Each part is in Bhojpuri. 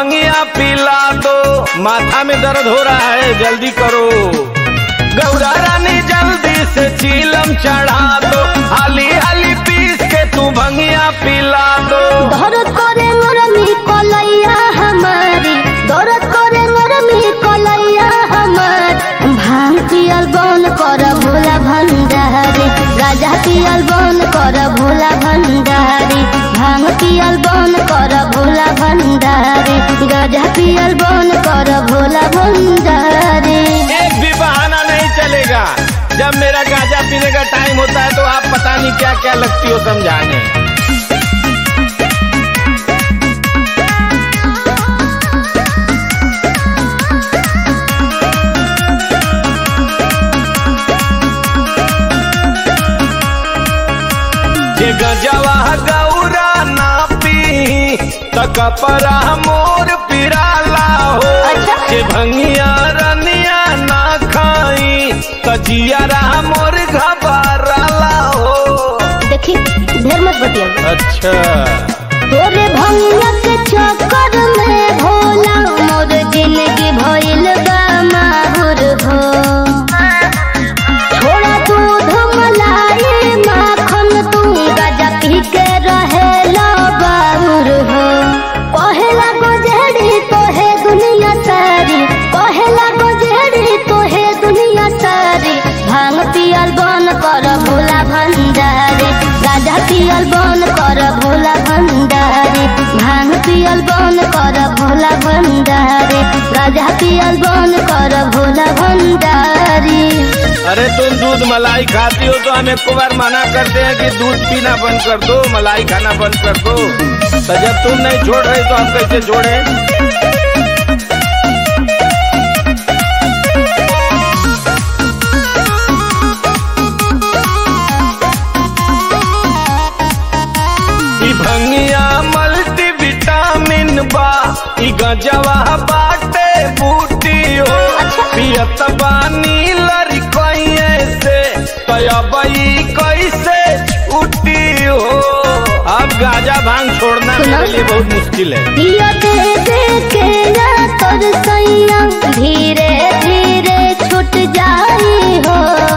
भंगिया पिला दो, माथा में दर्द हो रहा है जल्दी करो। गौरा रानी जल्दी से चीलम चढ़ा दो, हाली हाली पीस के तू भंगिया पिला दो। दर्द करे नरमी कलैया हमारी, दर्द करे नरमी कलैया हमार। भांग पियल बन कर भोला भंडारी, गाजा पियल बन कर भोला भंडारी। भांग पियल बन कर भोला भंडारी, गाजा पियल बन कर भोला भंडारी। एक भी बहाना नहीं चलेगा, जब मेरा गांजा पीने का टाइम होता है तो आप पता नहीं क्या क्या लगती हो समझाने। जे गजवा गौरा ना पी तक परा मोर पिराला हो, जे भंगिया रनिया ना खाई तजियारा मोर घबराला हो। देखी ढेर मत बतिया। अच्छा तोरे भंगिया के चक्कर में भोला मोर जिंदगी भइल बा माहुर हो। छोड़ा दूध मलाई माखन तू गाजा पी के रहेला बाहुर हो। पहला गोजड़ी तोहे दुनिया सारी, पहला गोजड़ी तोहे दुनिया सारी। भांग पियल बन कर भोला भंडारी, गाजा पियल बन कर भोला भंडारी। भांग पियल बन कर भोला भंडारी, गाजा पियल बन कर भोला भंडारी। अरे तुम दूध मलाई खाती हो तो हम एक बार मना करते हैं कि दूध पीना बंद कर दो, मलाई खाना बंद कर दो। तो जब तुम नहीं छोड़ रही तो हम कैसे छोड़ें? भंगिया मल्टी विटामिन बा, ई गजवा बाटे बूटी हो। पियत बानी लड़कइये से तयबई कैसे छूटी हो। अब गाजा भांग छोड़ना मेरे लिए बहुत मुश्किल है। दिया दे दे के ना तोर सैया धीरे धीरे छूट जाई हो।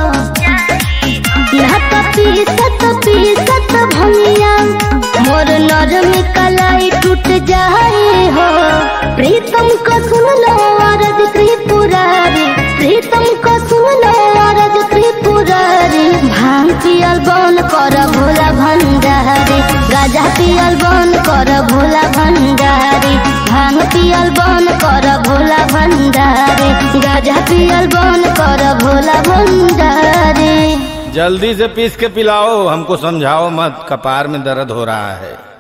ना तो पीसत भंगिया मोर नरमी कलाई टूट जाई हो। प्रीतम को सुन लो अरज त्रिपुरारी, प्रीतम को सुन लो अरज त्रिपुरारी। भांग पियल बन कर भोला भंडारी, गाजा पियल बन कर भोला भंडारी। भांग पियल बन कर भोला भंडारी, गाजा पियल बन कर भोला भंडारी। जल्दी से पीस के पिलाओ, हमको समझाओ मत, कपार में दर्द हो रहा है।